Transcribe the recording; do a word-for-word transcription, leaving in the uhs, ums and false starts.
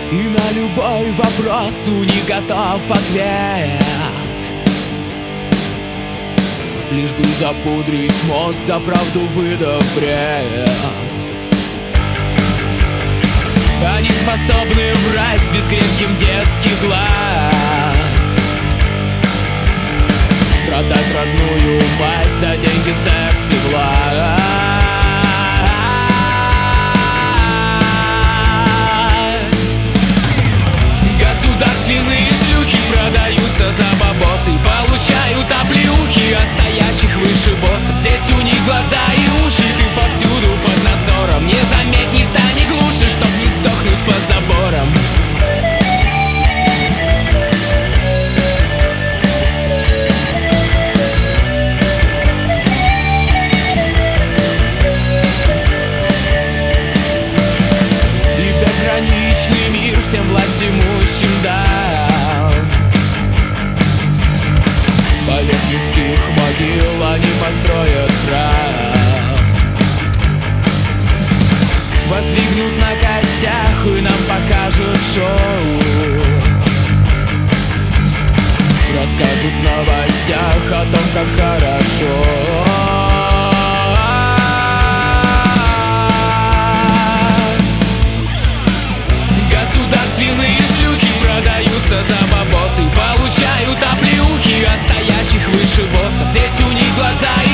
И на любой вопрос у них готов ответ. Лишь бы запудрить мозг, за правду выдав бред. Они способны врать с безгрешным детских глаз, продать родную мать за деньги, секс и власть. Государственные шлюхи продаются за бабосы, получают оплеухи от стоящих выше босса. Здесь у них глаза и уши, ты повсюду под надзором. Не заметь, не стань глуше, чтоб не сдохнуть под забором. И безграничный мир всем власть имущим дал. Полет людских могил они построят храм, воздвигнут на костях и нам покажут шоу. Расскажут в новостях о том, как хорошо. Государственные шлюхи продаются за бабосы, получают оплеухи от стоящих выше босса. Здесь у них глаза